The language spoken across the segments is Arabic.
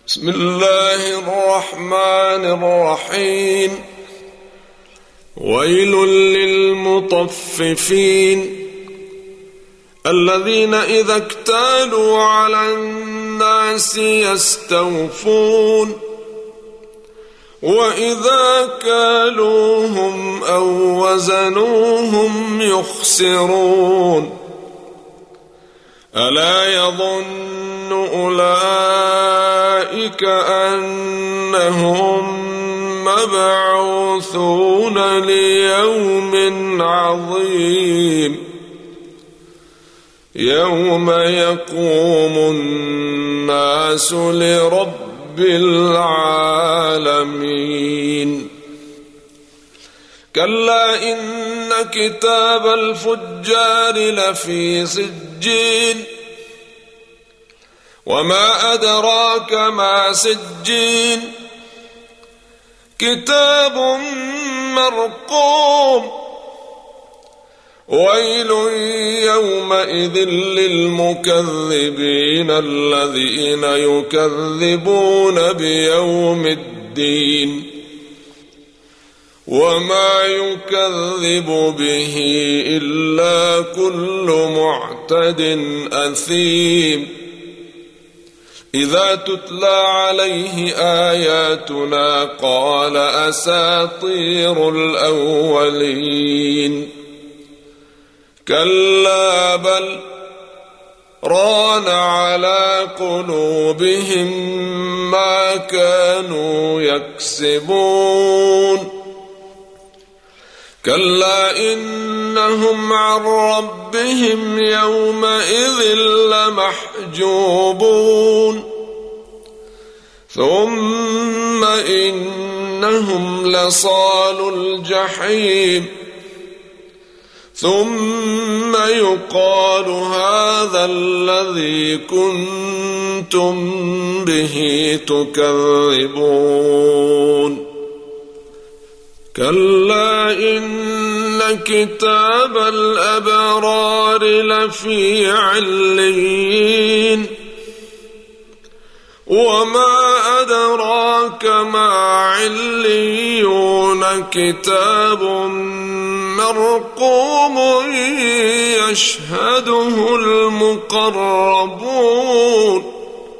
بسم الله الرحمن الرحيم. ويل للمطففين الذين إذا اكتالوا على الناس يستوفون وإذا كالوهم أو وزنوهم يخسرون. ألا يظن أولئك أنهم مبعوثون ليوم عظيم يوم يقوم الناس لرب العالمين. كلا إن كتاب الفجار لفي سجين وما أدراك ما سجين كتاب مرقوم. ويل يومئذ للمكذبين الذين يكذبون بيوم الدين وما يكذب به إلا كل معتد أثيم. إذا تتلى عليه آياتنا قال أساطير الأولين. كلا بل ران على قلوبهم ما كانوا يكسبون. كلا إنهم عن ربهم يومئذ لمحجوبون. ثم إنهم لصالو الجحيم ثم يقال هذا الذي كنتم به تكذبون. كلا إن كتاب الأبرار لفي عليين وما أدراك ما عليون كتاب مرقوم يشهده المقربون.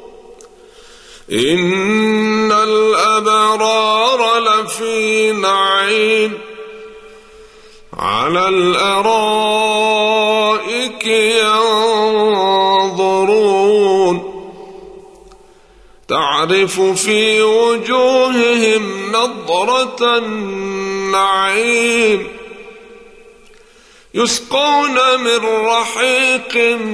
إن الأبرار لفي نعيم على الأرائك ينظرون تعرف في وجوههم نضرة النعيم يسقون من رحيق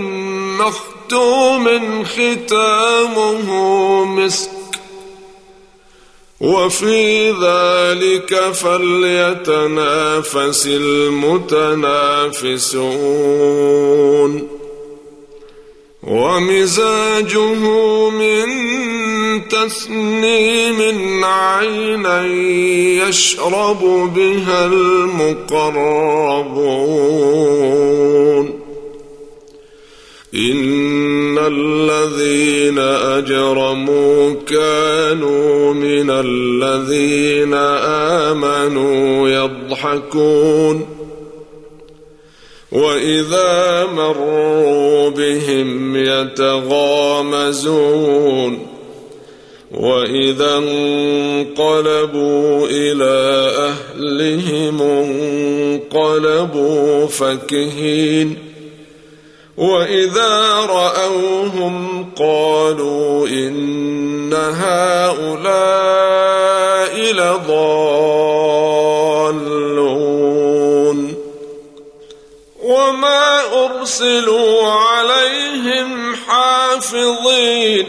مختوم ختامه مسك وفي ذلك فليتنافس المتنافسون. ومزاجه من تسنيم عينا يشرب بها المقربون. إن الذين أجرموا كانوا من الذين آمنوا يضحكون وإذا مروا بهم يتغامزون وإذا انقلبوا إلى أهلهم انقلبوا فكهين وإذا رأوهم قالوا إن هؤلاء لضالون. وما أرسلوا عليهم حافظين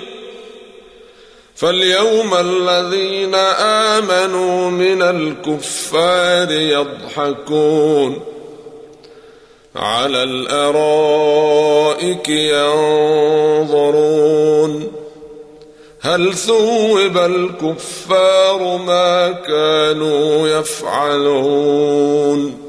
فاليوم الذين آمنوا من الكفار يضحكون على الأرائك ينظرون هل ثوب الكفار ما كانوا يفعلون.